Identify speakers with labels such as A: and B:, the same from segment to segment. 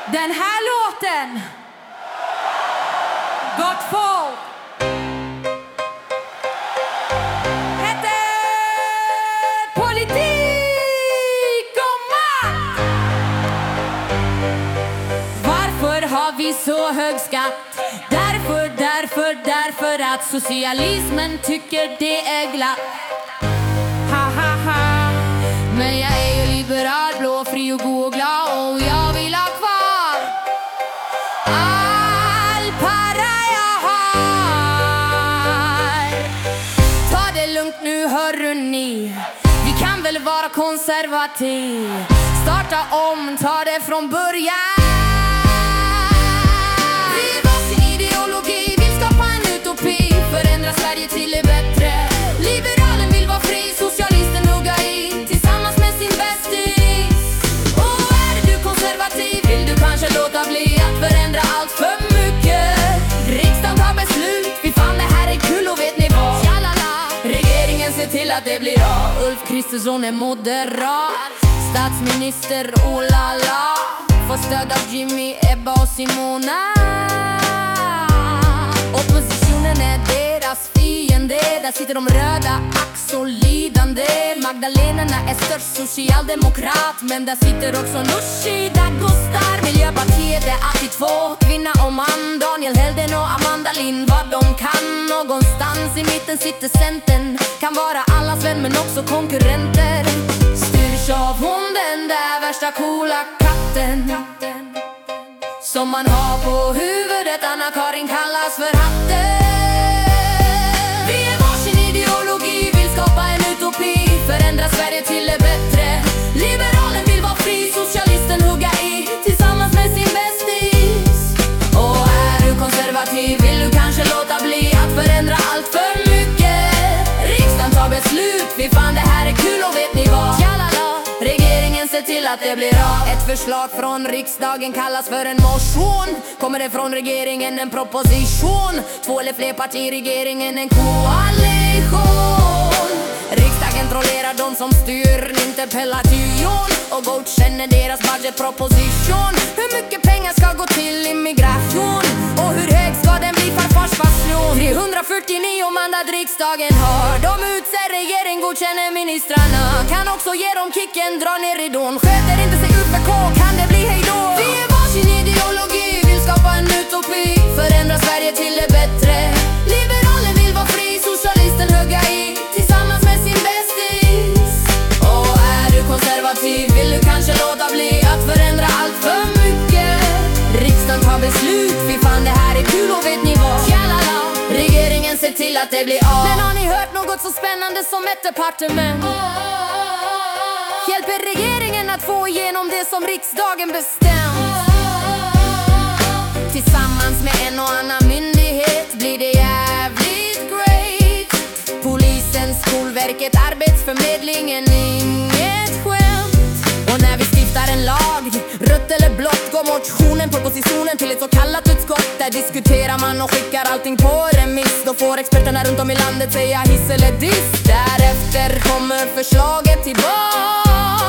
A: Den här låten, gott folk, heter Politik och makt. Varför har vi så hög skatt? Därför att socialismen tycker det är glatt. Ha ha ha. Men jag är ju liberal, blå, fri och god och glad, och jag vill ha kvar all para jag har. Ta det lugnt nu, hörru ni. Vi kan väl vara konservativ. Starta om, ta det från början. Förändra Sverige till det bättre. Liberalen vill vara fri, socialisten hugga i tillsammans med sin bästis. Och är du konservativ vill du kanske låta bli att förändra allt för mycket. Riksdagen tar beslut, vi fan det här är kul och vet ni vad? Tjalala. Regeringen ser till att det blir av. Ulf Kristersson är moderat, statsminister, oh la la. Får stöd av Jimmy, Ebba och Simona. Oppositionen är deras fiende. Där sitter de röda, ack så lidande. Magdalenerna är störst socialdemokrat, men där sitter också Nooshi Dadgostar. Miljöpartiet är alltid två, kvinna och man. Daniel Helden och Amanda Lind, vad de kan. Någonstans i mitten sitter Centern. Kan vara allas vän men också konkurrenter. Styrs av hon den där värsta coola katten som man har på huvudet, Anna-Karin kallas för hatten. Vi är varsin ideologi, vill skapa en utopi. Förändra Sverige till det bättre. Liberalen vill vara fri, socialisten hugga i tillsammans med sin bästis. Och är du konservativ vill du kanske låta bli att förändra allt för mycket. Riksdagen tar beslut, vi fan det här är kul och vet ni vad? Regeringen ser till att det blir av. Ett förslag från riksdagen kallas för en motion. Kommer det från regeringen en proposition? Två eller fler partier i regeringen en koalition. Riksdagen trollerar de som styr interpellation och godkänner deras budgetproposition. Hur mycket pengar ska gå till immigration? Och hur hög ska den bli för farsfastion? 349 mandat riksdagen har. De utser regering, godkänner ministrarna. Kan också ge dem kicken, dra ner ridån. Sköter inte sig ut för K, kan det bli hejdå? Vi är varsin ideologi, vill skapa en utopi. Förändra Sverige till det bättre. Liberalen vill vara fri, socialisten hugga i tillsammans med sin bästis. Och är du konservativ vill du kanske låta bli att förändra allt för mycket. Riksdagen tar beslut, vi fan det här är kul och vet ni vad? Tjalala. Regeringen ser till att det blir av. Men har ni hört något så spännande som ett departement? Hjälper regeringen att få igenom det som riksdagen bestämt. Tillsammans med en och annan myndighet blir det jävligt great. Polisen, Skolverket, Arbetsförmedlingen, inget skämt. Och när vi stiftar en lag, rött eller blått, går motionen, propositionen till ett så kallat utskott. Där diskuterar man och skickar allting på remiss. Då får experterna runt om i landet säga hiss eller diss. Därefter kommer förslaget tillbaka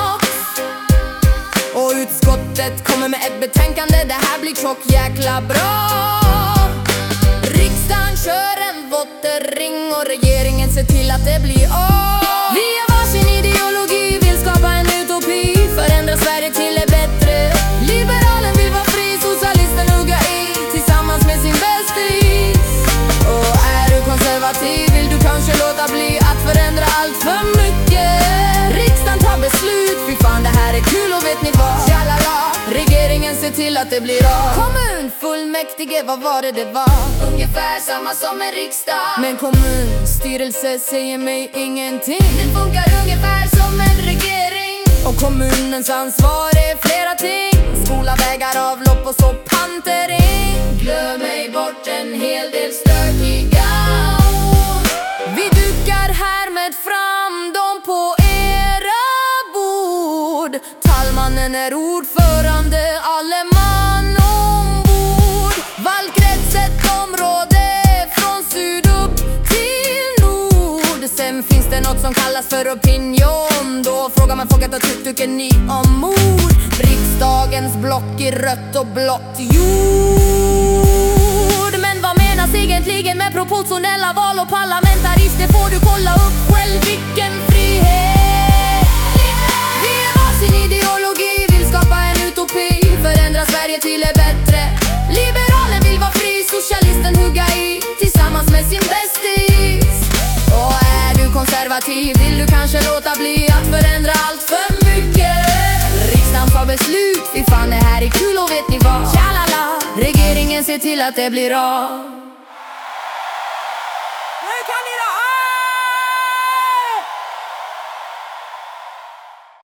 A: och utskottet kommer med ett betänkande. Det här blir tjock jäkla bra. Riksdagen kör en votering och regeringen ser till att det blir av. Vi är varsin ideologi, vill skapa en utopi. Förändra Sverige till det bättre. Liberalen vill vara fri, socialisten hugga i tillsammans med sin bästis. Och är du konservativ vill du kanske låta bli att förändra allt för mycket. Riksdagen tar beslut, fy fan det här är kul och vet ni vad? Tjalala. Regeringen ser till att det blir av. Kommunfullmäktige, vad var det var? Ungefär samma som en riksdag. Men kommunstyrelse säger mig ingenting. Det funkar ungefär som en regering. Och kommunens ansvar är flera ting. Skola, vägar, avlopp och så pantering. Glöm mig bort en hel del stökiga ord. Vi dukar härmed fram dem på era bord. Talmannen är ordförande, alle man ombord. Valkrets ett område från syd upp till nord. Sen finns det något som kallas för opinion. Då frågar man folket vad tycker ni om mord. riksdagens block i rött och blått jord. Men vad menas egentligen med proportionella val och parlamentarister? Får du kolla upp själv, vilken frihet. Vi är varsin ideologi, vill skapa en utopi, förändra Sverige till det bättre. Liberalen vill vara fri, socialisten hugga i tillsammans med sin bästis. Och är du konservativ vill du kanske låta bli att förändra allt för mycket. Riksdagen tar beslut, fy fan det här är kul och vet ni vad? Tjalala, regeringen ser till att det blir av.